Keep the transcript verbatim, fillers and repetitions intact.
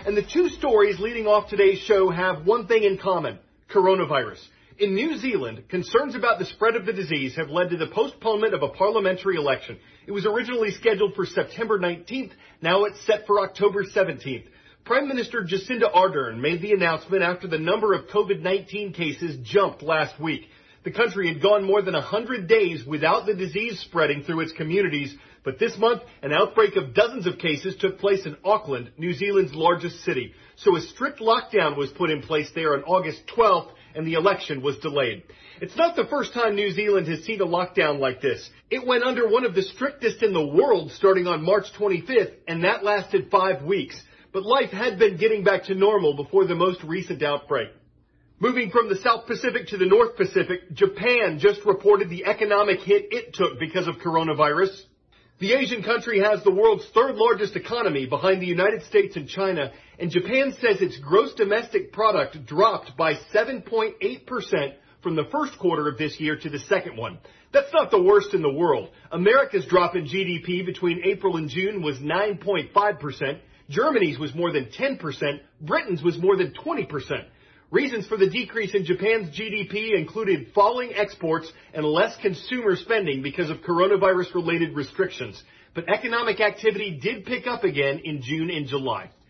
And the two stories leading off today's show have one thing in common: coronavirus. In New Zealand, concerns about the spread of the disease have led to the postponement of a parliamentary election. It was originally scheduled for September nineteenth. Now it's set for October seventeenth. Prime Minister Jacinda Ardern made the announcement after the number of COVID nineteen cases jumped last week. The country had gone more than one hundred days without the disease spreading through its communities, but this month, an outbreak of dozens of cases took place in Auckland, New Zealand's largest city. So a strict lockdown was put in place there on August twelfth, and the election was delayed. It's not the first time New Zealand has seen a lockdown like this. It went under one of the strictest in the world starting on March twenty-fifth, and that lasted five weeks. But life had been getting back to normal before the most recent outbreak. Moving from the South Pacific to the North Pacific, Japan just reported the economic hit it took because of coronavirus. The Asian country has the world's third largest economy behind the United States and China, and Japan says its gross domestic product dropped by seven point eight percent from the first quarter of this year to the second one. That's not the worst in the world. America's drop in G D P between April and June was nine point five percent. Germany's was more than ten percent. Britain's was more than twenty percent. Reasons for the decrease in Japan's G D P included falling exports and less consumer spending because of coronavirus-related restrictions. But economic activity did pick up again in June and July.